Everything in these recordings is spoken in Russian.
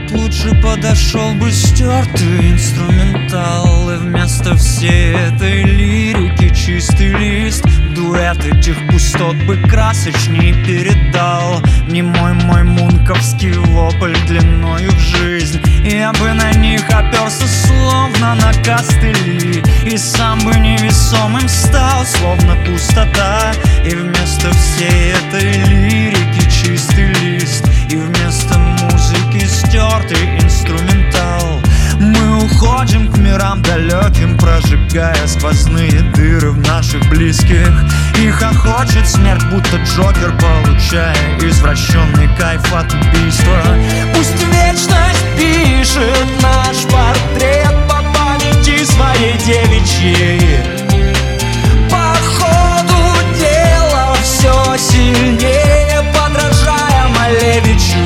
лучше подошел бы стертый инструментал, и вместо всей этой лирики чистый лист. Дуэт этих пустот бы красочней передал не мой мунковский вопль длиною в жизнь. Я бы на них оперся словно на костыли, и сам бы невесомым стал, словно пустота. И вместо всей этой лирики чистый лист, и вместо музыки стертый инструментал. Мы уходим к мирам далеким, прожигая сквозные дыры в наших близких. Их охочет смерть, будто Джокер, получая извращенный кайф от убийства. Пусть вечность пишет наш портрет по памяти своей девичьей. По ходу дела все сильнее, подражая Малевичу.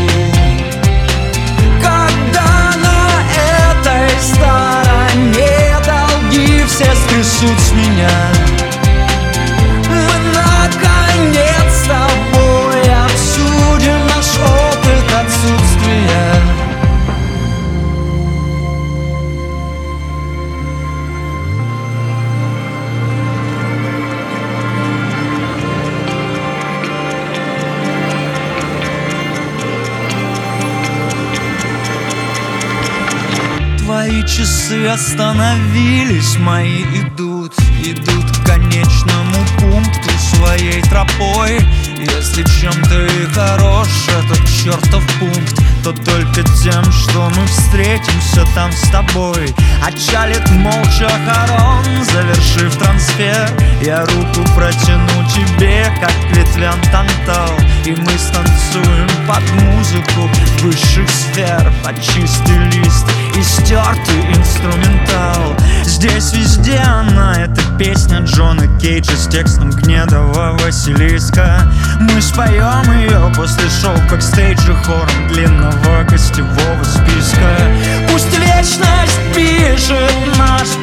Стрясут с меня. Мы наконец с тобой обсудим наш опыт отсутствия. Твои часы остановились, мои идут к конечному пункту своей тропой. Если чем-то и хорош этот чертов пункт, то только тем, что мы встретимся там с тобой. Отчалит молча Харон, завершив трансфер. Я руку протяну тебе, как к ветвям тантал, и мы станцуем под музыку высших сфер, под чистый лист и стертый инструментал. Здесь везде она, эта песня Джона Кейджа с текстом Гнедова Василиска. Мы споем ее после шоу бэкстейджа хором длинного гостевого списка. Пусть вечность пишет наш